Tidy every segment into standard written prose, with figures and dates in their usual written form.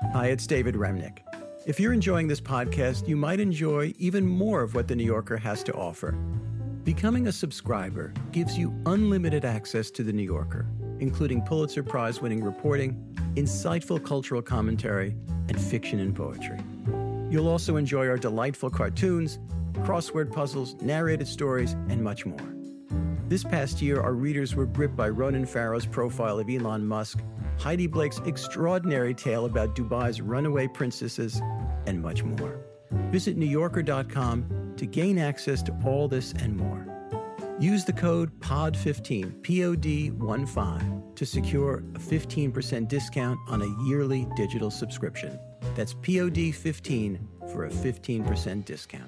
Hi, it's David Remnick. If you're enjoying this podcast, you might enjoy even more of what The New Yorker has to offer. Becoming a subscriber gives you unlimited access to The New Yorker, including Pulitzer Prize-winning reporting, insightful cultural commentary, and fiction and poetry. You'll also enjoy our delightful cartoons, crossword puzzles, narrated stories, and much more. This past year, our readers were gripped by Ronan Farrow's profile of Elon Musk, Heidi Blake's extraordinary tale about Dubai's runaway princesses, and much more. Visit NewYorker.com to gain access to all this and more. Use the code POD15, POD15, to secure a 15% discount on a yearly digital subscription. That's POD15 for a 15% discount.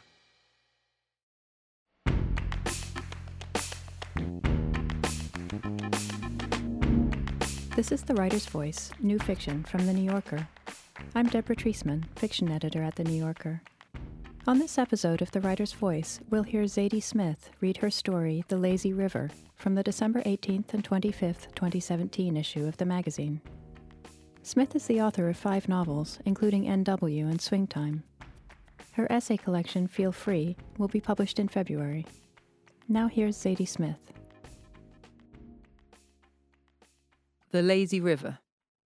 This is The Writer's Voice, new fiction from The New Yorker. I'm Deborah Treisman, fiction editor at The New Yorker. On this episode of The Writer's Voice, we'll hear Zadie Smith read her story, The Lazy River, from the December 18th and 25th, 2017 issue of the magazine. Smith is the author of 5 novels, including NW and Swing Time. Her essay collection, Feel Free, will be published in February. Now here's Zadie Smith. The Lazy River.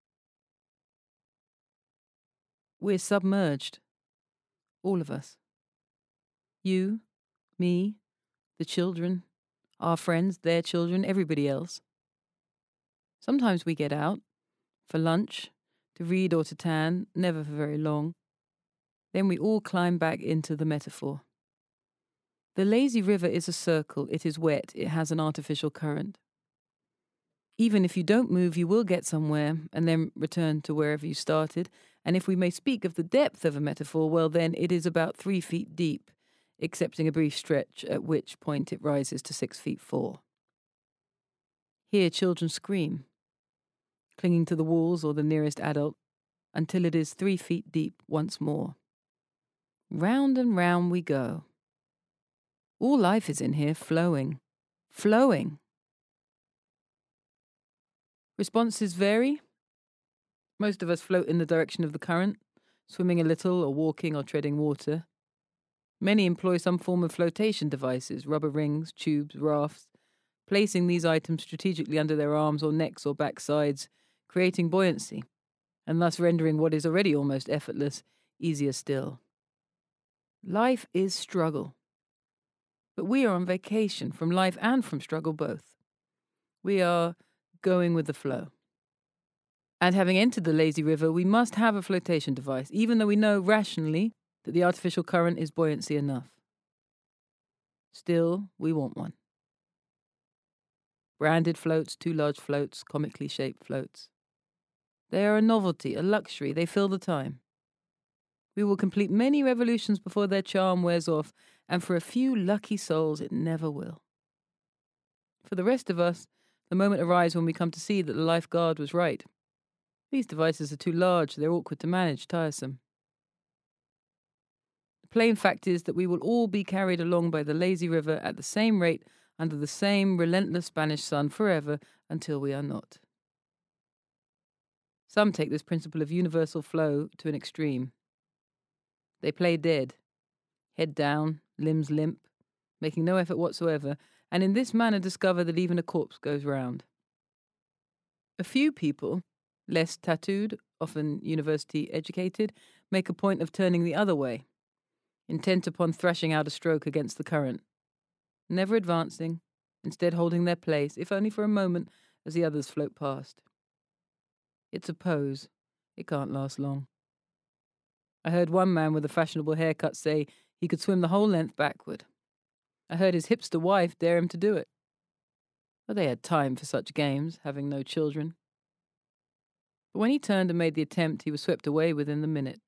We're submerged. All of us. You, me, the children, our friends, their children, everybody else. Sometimes we get out, for lunch, to read or to tan, never for very long. Then we all climb back into the metaphor. The lazy river is a circle, it is wet, it has an artificial current. Even if you don't move, you will get somewhere, and then return to wherever you started. And if we may speak of the depth of a metaphor, well then it is about 3 feet deep, excepting a brief stretch, at which point it rises to 6 feet 4. Here children scream, clinging to the walls or the nearest adult, until it is 3 feet deep once more. Round and round we go. All life is in here, flowing, flowing. Responses vary. Most of us float in the direction of the current, swimming a little or walking or treading water. Many employ some form of flotation devices, rubber rings, tubes, rafts, placing these items strategically under their arms or necks or backsides, creating buoyancy, and thus rendering what is already almost effortless easier still. Life is struggle. But we are on vacation from life and from struggle both. We are going with the flow. And having entered the lazy river, we must have a flotation device, even though we know rationally that the artificial current is buoyancy enough. Still, we want one. Branded floats, 2 large floats, comically shaped floats. They are a novelty, a luxury, they fill the time. We will complete many revolutions before their charm wears off, and for a few lucky souls it never will. For the rest of us, the moment arrives when we come to see that the lifeguard was right. These devices are too large, they're awkward to manage, tiresome. The plain fact is that we will all be carried along by the lazy river at the same rate under the same relentless Spanish sun forever until we are not. Some take this principle of universal flow to an extreme. They play dead, head down, limbs limp, making no effort whatsoever, and in this manner discover that even a corpse goes round. A few people, less tattooed, often university educated, make a point of turning the other way, intent upon thrashing out a stroke against the current, never advancing, instead holding their place, if only for a moment, as the others float past. It's a pose. It can't last long. I heard one man with a fashionable haircut say he could swim the whole length backward. I heard his hipster wife dare him to do it. But they had time for such games, having no children. But when he turned and made the attempt, he was swept away within the minute.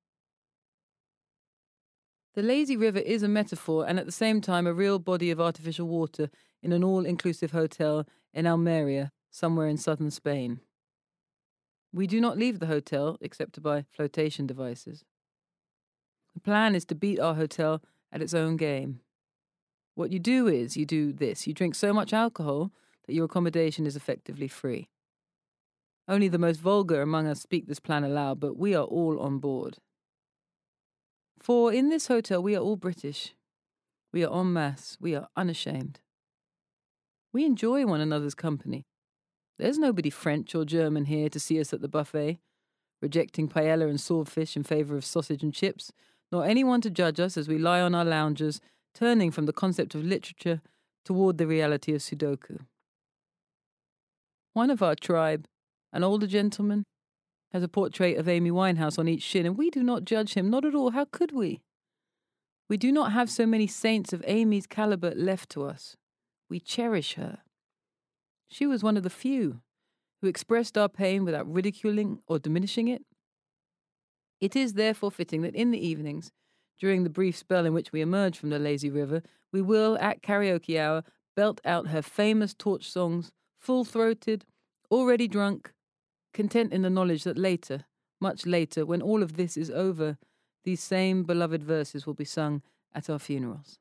The lazy river is a metaphor and at the same time a real body of artificial water in an all-inclusive hotel in Almeria, somewhere in southern Spain. We do not leave the hotel except to buy flotation devices. The plan is to beat our hotel at its own game. What you do is, you do this. You drink so much alcohol that your accommodation is effectively free. Only the most vulgar among us speak this plan aloud, but we are all on board. For in this hotel we are all British. We are en masse. We are unashamed. We enjoy one another's company. There's nobody French or German here to see us at the buffet, rejecting paella and swordfish in favour of sausage and chips, nor anyone to judge us as we lie on our loungers, turning from the concept of literature toward the reality of Sudoku. One of our tribe, an older gentleman, has a portrait of Amy Winehouse on each shin, and we do not judge him, not at all. How could we? We do not have so many saints of Amy's caliber left to us. We cherish her. She was one of the few who expressed our pain without ridiculing or diminishing it. It is therefore fitting that in the evenings, during the brief spell in which we emerge from the lazy river, we will, at karaoke hour, belt out her famous torch songs, full-throated, already drunk, content in the knowledge that later, much later, when all of this is over, these same beloved verses will be sung at our funerals.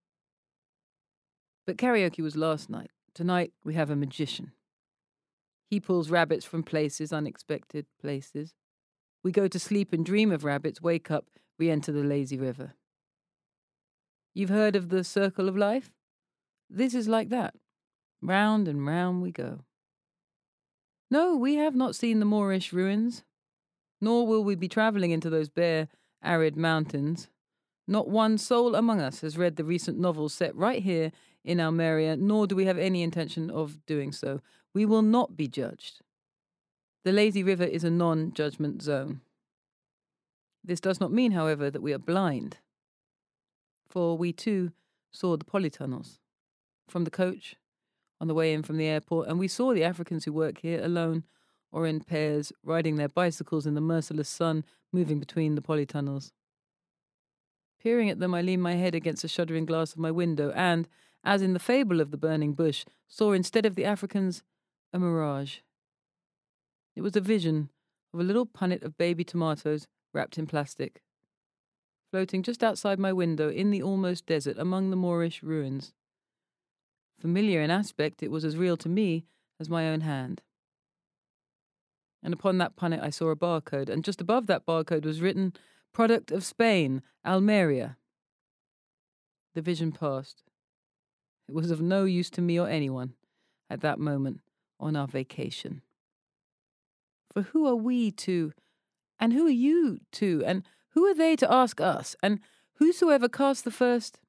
But karaoke was last night. Tonight we have a magician. He pulls rabbits from places, unexpected places. We go to sleep and dream of rabbits, wake up, re-enter the lazy river. You've heard of the circle of life? This is like that. Round and round we go. No, we have not seen the Moorish ruins, nor will we be travelling into those bare, arid mountains. Not one soul among us has read the recent novels set right here in Almeria, nor do we have any intention of doing so. We will not be judged. The lazy river is a non-judgment zone. This does not mean, however, that we are blind. For we too saw the polytunnels from the coach on the way in from the airport, and we saw the Africans who work here alone or in pairs, riding their bicycles in the merciless sun, moving between the polytunnels. Peering at them, I leaned my head against the shuddering glass of my window and, as in the fable of the burning bush, saw instead of the Africans a mirage. It was a vision of a little punnet of baby tomatoes wrapped in plastic, floating just outside my window in the almost desert among the Moorish ruins. Familiar in aspect, it was as real to me as my own hand. And upon that punnet I saw a barcode, and just above that barcode was written, "Product of Spain, Almeria." The vision passed. It was of no use to me or anyone at that moment on our vacation. For who are we to, and who are you to, and who are they to ask us, and whosoever cast the first?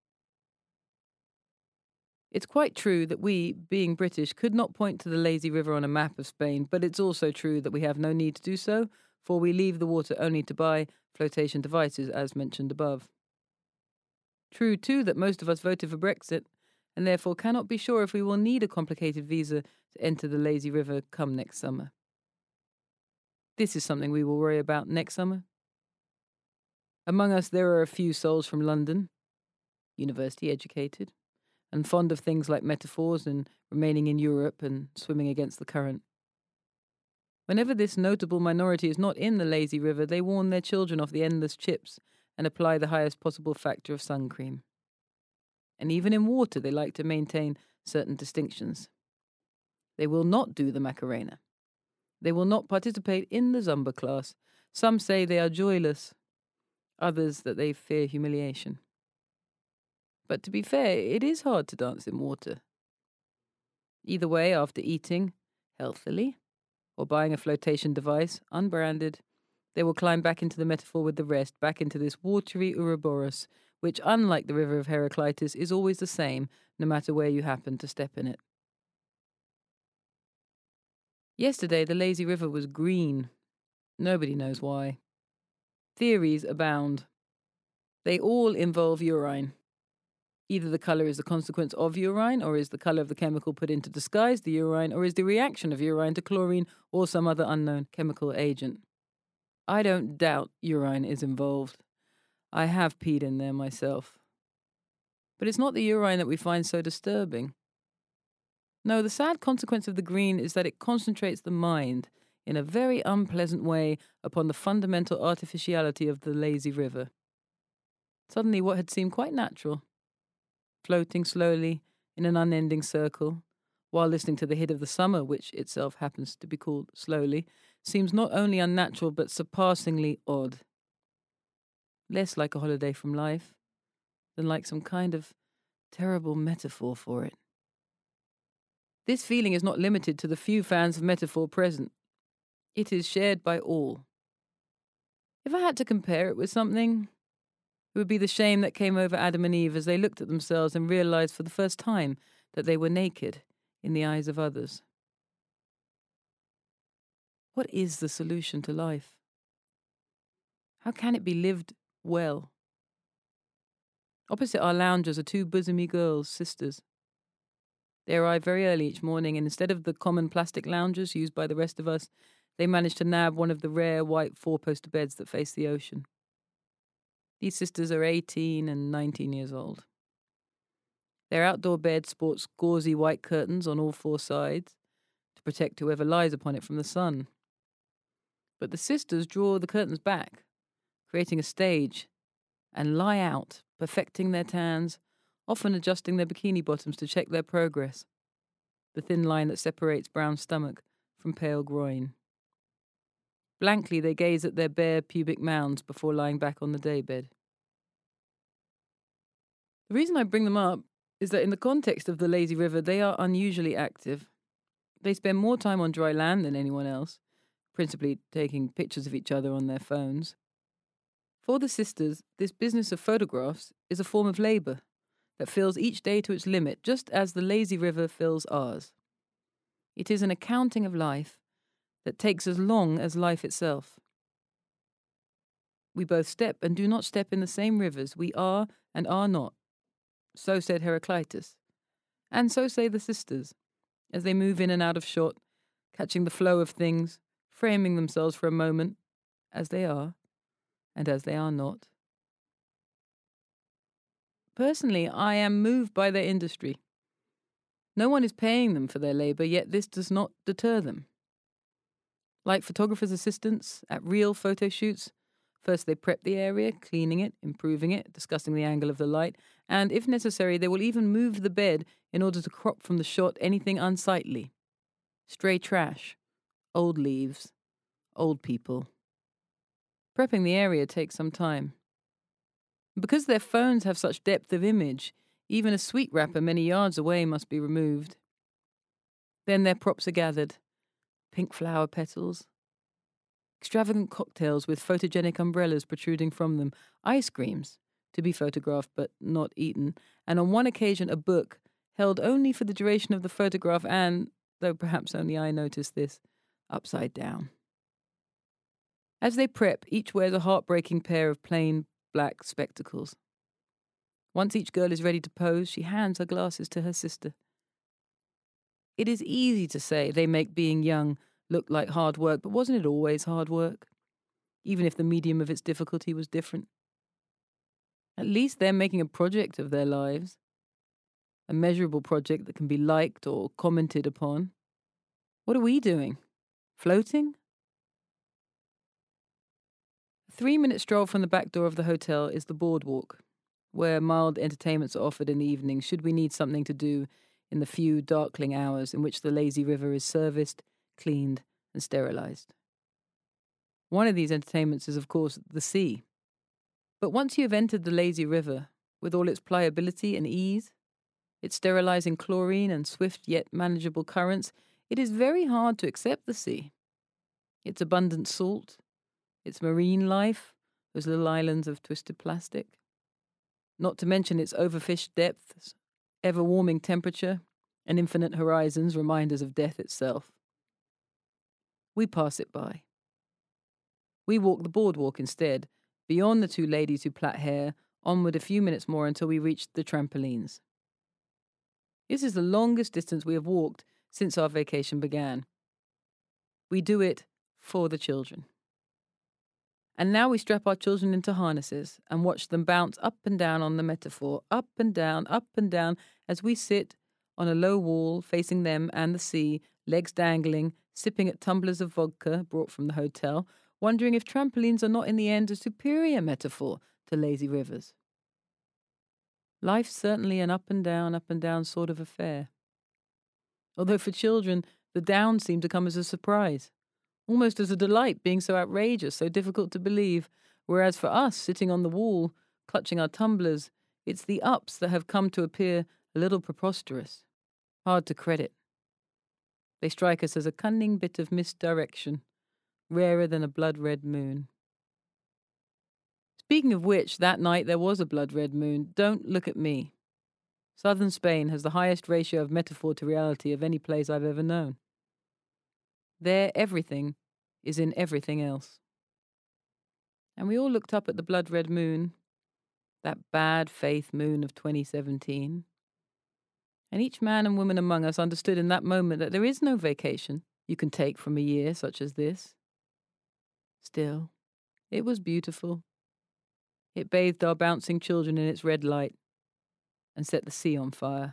It's quite true that we, being British, could not point to the lazy river on a map of Spain, but it's also true that we have no need to do so, for we leave the water only to buy flotation devices, as mentioned above. True, too, that most of us voted for Brexit, and therefore cannot be sure if we will need a complicated visa to enter the lazy river come next summer. This is something we will worry about next summer. Among us there are a few souls from London, university educated, and fond of things like metaphors and remaining in Europe and swimming against the current. Whenever this notable minority is not in the lazy river, they warn their children off the endless chips and apply the highest possible factor of sun cream. And even in water they like to maintain certain distinctions. They will not do the Macarena. They will not participate in the Zumba class. Some say they are joyless, others that they fear humiliation. But to be fair, it is hard to dance in water. Either way, after eating, healthily, or buying a flotation device, unbranded, they will climb back into the metaphor with the rest, back into this watery Ouroboros, which, unlike the river of Heraclitus, is always the same, no matter where you happen to step in it. Yesterday, the lazy river was green. Nobody knows why. Theories abound. They all involve urine. Either the colour is the consequence of urine, or is the colour of the chemical put in to disguise the urine, or is the reaction of urine to chlorine or some other unknown chemical agent. I don't doubt urine is involved. I have peed in there myself. But it's not the urine that we find so disturbing. No, the sad consequence of the green is that it concentrates the mind in a very unpleasant way upon the fundamental artificiality of the lazy river. Suddenly what had seemed quite natural, floating slowly in an unending circle, while listening to the hit of the summer, which itself happens to be called Slowly, seems not only unnatural but surpassingly odd. Less like a holiday from life than like some kind of terrible metaphor for it. This feeling is not limited to the few fans of metaphor present. It is shared by all. If I had to compare it with something, it would be the shame that came over Adam and Eve as they looked at themselves and realized for the first time that they were naked in the eyes of others. What is the solution to life? How can it be lived well? Opposite our loungers are two bosomy girls, sisters. They arrive very early each morning, and instead of the common plastic loungers used by the rest of us, they manage to nab one of the rare white four-poster beds that face the ocean. These sisters are 18 and 19 years old. Their outdoor bed sports gauzy white curtains on all four sides to protect whoever lies upon it from the sun. But the sisters draw the curtains back, creating a stage, and lie out, perfecting their tans, often adjusting their bikini bottoms to check their progress, the thin line that separates brown stomach from pale groin. Blankly they gaze at their bare pubic mounds before lying back on the daybed. The reason I bring them up is that in the context of the lazy river, they are unusually active. They spend more time on dry land than anyone else, principally taking pictures of each other on their phones. For the sisters, this business of photographs is a form of labour that fills each day to its limit, just as the lazy river fills ours. It is an accounting of life that takes as long as life itself. We both step and do not step in the same rivers. We are and are not. So said Heraclitus. And so say the sisters, as they move in and out of shot, catching the flow of things, framing themselves for a moment, as they are, and as they are not. Personally, I am moved by their industry. No one is paying them for their labour, yet this does not deter them. Like photographers' assistants at real photo shoots, first they prep the area, cleaning it, improving it, discussing the angle of the light, and if necessary, they will even move the bed in order to crop from the shot anything unsightly. Stray trash, old leaves, old people. Prepping the area takes some time. Because their phones have such depth of image, even a sweet wrapper many yards away must be removed. Then their props are gathered. Pink flower petals, extravagant cocktails with photogenic umbrellas protruding from them, ice creams, to be photographed but not eaten, and on one occasion a book, held only for the duration of the photograph and, though perhaps only I noticed this, upside down. As they prep, each wears a heartbreaking pair of plain black spectacles. Once each girl is ready to pose, she hands her glasses to her sister. It is easy to say they make being young look like hard work, but wasn't it always hard work? Even if the medium of its difficulty was different. At least they're making a project of their lives. A measurable project that can be liked or commented upon. What are we doing? Floating? A 3-minute stroll from the back door of the hotel is the boardwalk, where mild entertainments are offered in the evening should we need something to do in the few darkling hours in which the lazy river is serviced, cleaned, and sterilized. One of these entertainments is, of course, the sea. But once you have entered the lazy river, with all its pliability and ease, its sterilizing chlorine and swift yet manageable currents, it is very hard to accept the sea. Its abundant salt, its marine life, those little islands of twisted plastic. Not to mention its overfished depths, ever-warming temperature, and infinite horizons, reminders of death itself. We pass it by. We walk the boardwalk instead, beyond the two ladies who plait hair, onward a few minutes more until we reach the trampolines. This is the longest distance we have walked since our vacation began. We do it for the children. And now we strap our children into harnesses and watch them bounce up and down on the metaphor, up and down, as we sit on a low wall facing them and the sea, legs dangling, sipping at tumblers of vodka brought from the hotel, wondering if trampolines are not in the end a superior metaphor to lazy rivers. Life's certainly an up and down sort of affair. although for children the down seemed to come as a surprise, almost as a delight, being so outrageous, so difficult to believe, whereas for us, sitting on the wall, clutching our tumblers, it's the ups that have come to appear a little preposterous, hard to credit. They strike us as a cunning bit of misdirection, rarer than a blood-red moon. Speaking of which, that night there was a blood-red moon. Don't look at me. Southern Spain has the highest ratio of metaphor to reality of any place I've ever known. There, everything is in everything else. And we all looked up at the blood-red moon, that bad faith moon of 2017. And each man and woman among us understood in that moment that there is no vacation you can take from a year such as this. Still, it was beautiful. It bathed our bouncing children in its red light and set the sea on fire.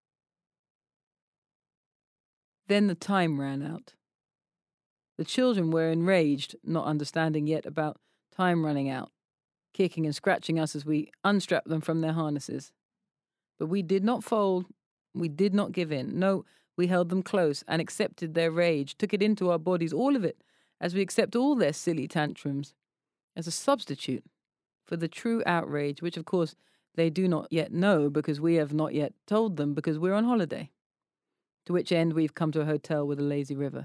Then the time ran out. The children were enraged, not understanding yet about time running out, kicking and scratching us as we unstrapped them from their harnesses. But we did not fold. We did not give in. No, we held them close and accepted their rage, took it into our bodies, all of it, as we accept all their silly tantrums, as a substitute for the true outrage, which of course they do not yet know because we have not yet told them because we're on holiday, to which end we've come to a hotel with a lazy river.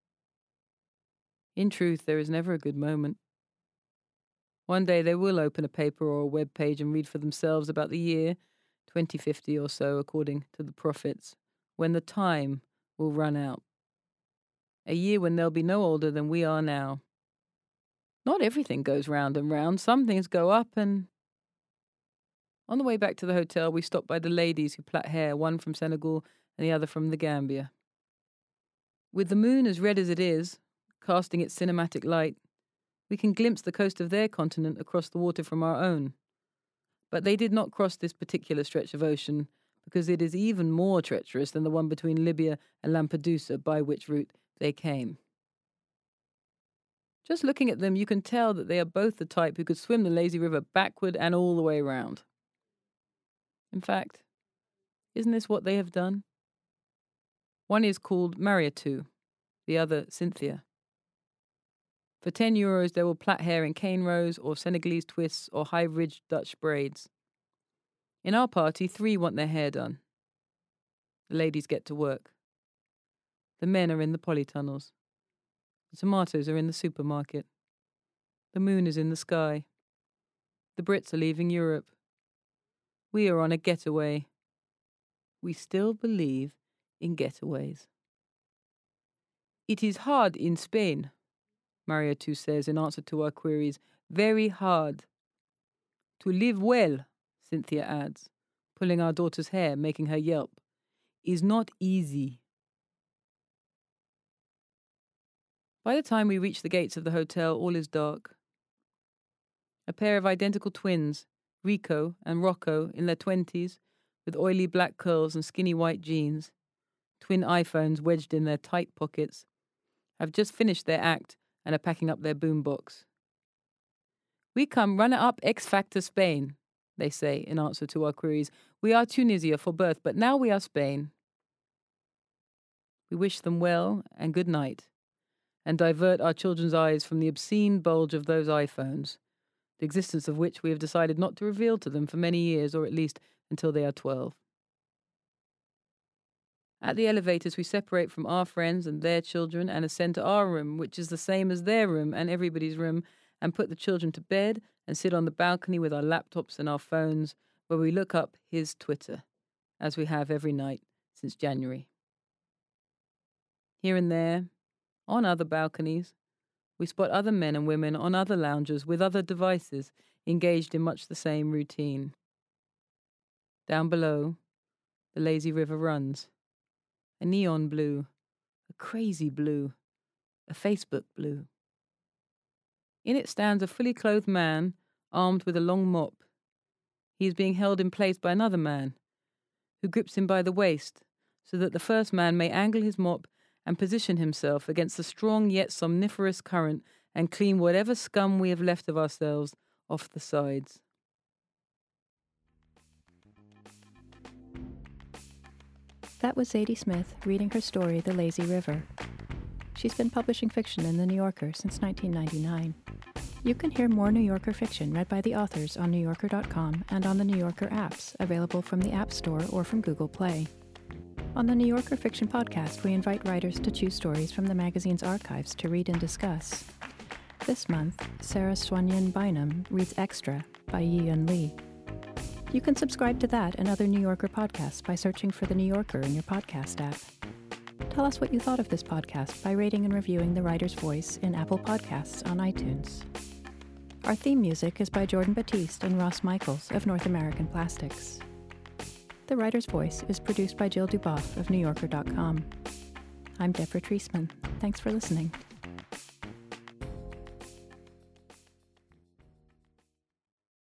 In truth, there is never a good moment. One day they will open a paper or a web page and read for themselves about the year 2050 or so, according to the prophets, when the time will run out. A year when they'll be no older than we are now. Not everything goes round and round. Some things go up and... On the way back to the hotel, we stopped by the ladies who plait hair, one from Senegal and the other from the Gambia. With the moon as red as it is, casting its cinematic light, we can glimpse the coast of their continent across the water from our own. But they did not cross this particular stretch of ocean because it is even more treacherous than the one between Libya and Lampedusa, by which route they came. Just looking at them, you can tell that they are both the type who could swim the lazy river backward and all the way round. In fact, isn't this what they have done? One is called Mariatu, the other Cynthia. For €10, they will plait hair in cane rows or Senegalese twists or high-ridged Dutch braids. In our party, 3 want their hair done. The ladies get to work. The men are in the polytunnels. The tomatoes are in the supermarket. The moon is in the sky. The Brits are leaving Europe. We are on a getaway. We still believe in getaways. It is hard in Spain, Mariatu says in answer to our queries. Very hard. To live well, Cynthia adds, pulling our daughter's hair, making her yelp, is not easy. By the time we reach the gates of the hotel, all is dark. A pair of identical twins, Rico and Rocco, in their 20s, with oily black curls and skinny white jeans, twin iPhones wedged in their tight pockets, have just finished their act and are packing up their boombox. We come runner up X Factor Spain, they say in answer to our queries. We are Tunisia for birth, but now we are Spain. We wish them well and good night, and divert our children's eyes from the obscene bulge of those iPhones, the existence of which we have decided not to reveal to them for many years, or at least until they are 12. At the elevators, we separate from our friends and their children and ascend to our room, which is the same as their room and everybody's room, and put the children to bed and sit on the balcony with our laptops and our phones, where we look up his Twitter, as we have every night since January. Here and there, on other balconies, we spot other men and women on other lounges with other devices, engaged in much the same routine. Down below, the lazy river runs. A neon blue, a crazy blue, a Facebook blue. In it stands a fully clothed man, armed with a long mop. He is being held in place by another man, who grips him by the waist, so that the first man may angle his mop and position himself against the strong yet somniferous current and clean whatever scum we have left of ourselves off the sides. That was Zadie Smith reading her story, The Lazy River. She's been publishing fiction in The New Yorker since 1999. You can hear more New Yorker fiction read by the authors on NewYorker.com and on the New Yorker apps, available from the App Store or from Google Play. On the New Yorker Fiction Podcast, we invite writers to choose stories from the magazine's archives to read and discuss. This month, Sarah Swanyan Bynum reads Extra by Yi-Yun Lee. You can subscribe to that and other New Yorker podcasts by searching for The New Yorker in your podcast app. Tell us what you thought of this podcast by rating and reviewing The Writer's Voice in Apple Podcasts on iTunes. Our theme music is by Jordan Batiste and Ross Michaels of North American Plastics. The Writer's Voice is produced by Jill Duboff of NewYorker.com. I'm Deborah Treisman. Thanks for listening.